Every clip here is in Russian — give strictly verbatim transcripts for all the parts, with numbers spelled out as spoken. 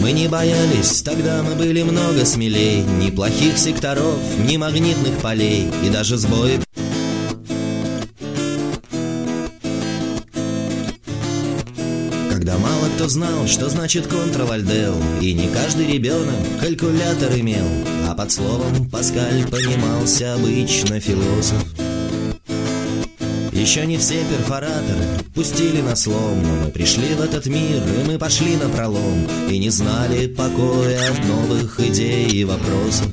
Мы не боялись, тогда мы были много смелей. Ни плохих секторов, ни магнитных полей, и даже сбои. Когда мало кто знал, что значит Ctrl-Alt-Del, и не каждый ребенок калькулятор имел, а под словом Паскаль понимался обычно философ. Еще не все перфораторы пустили на слом, но мы пришли в этот мир, и мы пошли на пролом, и не знали покоя от новых идей и вопросов.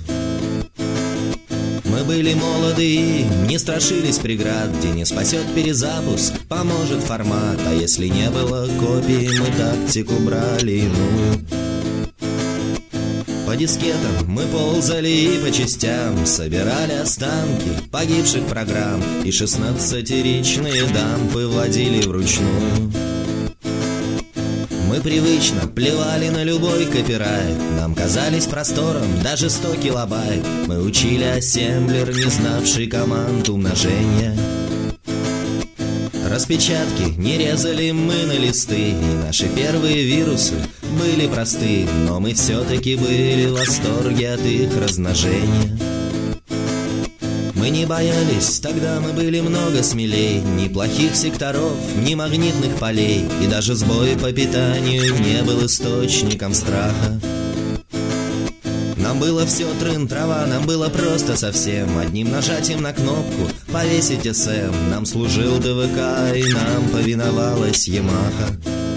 Мы были молоды и не страшились преград, где не спасет перезапуск, поможет формат, а если не было копии, мы тактику брали иную. По дискетам мы ползали и по частям собирали останки погибших программ, и шестнадцатиричные дампы вводили вручную. Мы привычно плевали на любой копирайт, нам казались простором даже сто килобайт. Мы учили ассемблер, не знавший команд умножения. Распечатки не резали мы на листы, и наши первые вирусы были просты, но мы все-таки были в восторге от их размножения. Мы не боялись, тогда мы были много смелей. Ни плохих секторов, ни магнитных полей, и даже сбой по питанию не был источником страха. Нам было все трын-трава, нам было просто совсем. Одним нажатием на кнопку повесить эс эм. Нам служил дэ вэ ка, и нам повиновалась Ямаха.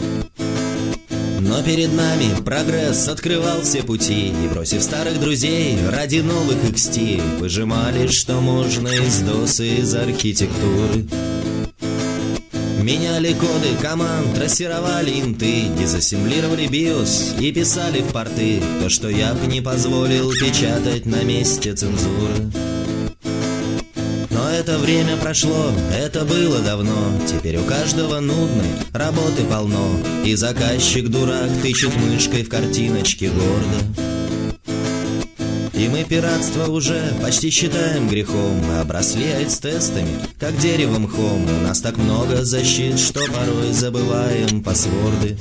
Но перед нами прогресс открывал все пути, и, бросив старых друзей ради новых икс ти, выжимали, что можно из досы, из архитектуры. Меняли коды команд, трассировали инты, дезассемблировали биос и писали в порты то, что я б не позволил печатать на месте цензуры. Но это время прошло, это было давно. Теперь у каждого нудной работы полно, и заказчик дурак тычет мышкой в картиночки гордо. И мы пиратство уже почти считаем грехом. Мы обросли айс-тестами, как деревом мхом. У нас так много защит, что порой забываем пасворды.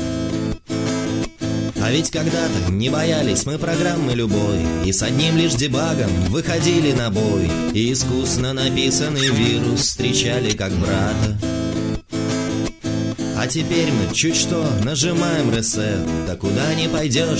А ведь когда-то не боялись мы программы любой, и с одним лишь дебагом выходили на бой, и искусно написанный вирус встречали как брата. А теперь мы чуть что нажимаем ресет, да куда не пойдешь,